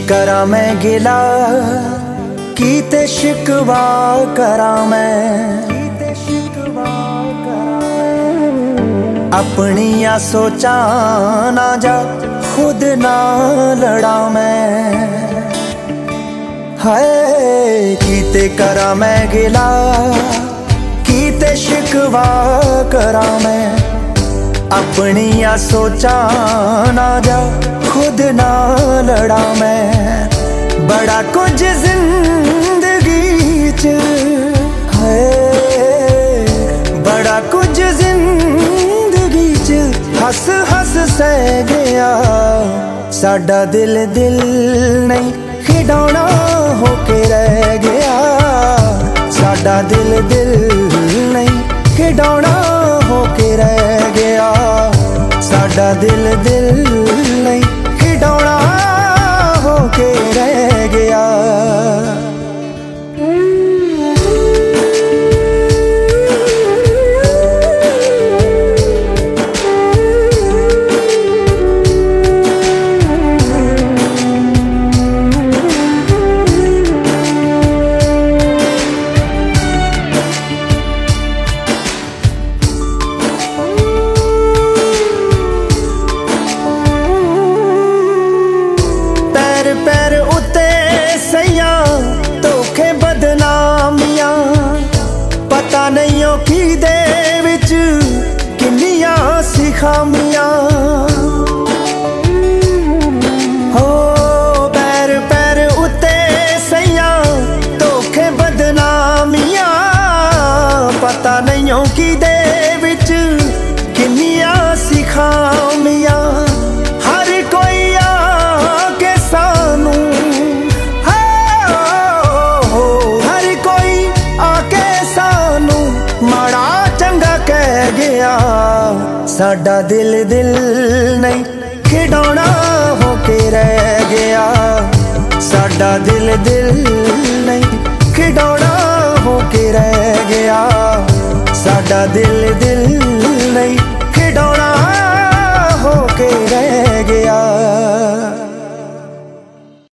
करा मैं गिला कीते शिकवा करा मैं अपनिया सोचा ना जा खुद ना लड़ा मैं। हाय कीते करा मैं गिला कीते शिकवा करा मैं अपनिया सोचा ना जा खुद ना लड़ा मैं। बड़ा कुछ जिंदगी च है बड़ा कुछ जिंदगी च हस हस सह गया साडा दिल दिल नहीं खिडौना होके रह गया। साडा दिल दिल नहीं खिडौना होके रह गया। साडा दिल दिल नहीं खिडौना होके रह गया। पैर उते सैया धोखे बदनामियां पता नहीं ओ की दे विच किन्नियां सिखामियां। हो पैर पैर उते सैया धोखे बदनामियां पता नहीं ओ की दे विच किन्नियां सिखामियां। साडा दिल दिल नहीं खिडौना होके रह गया। साडा दिल दिल नहीं खिडौना होके रह गया। साडा दिल दिल नहीं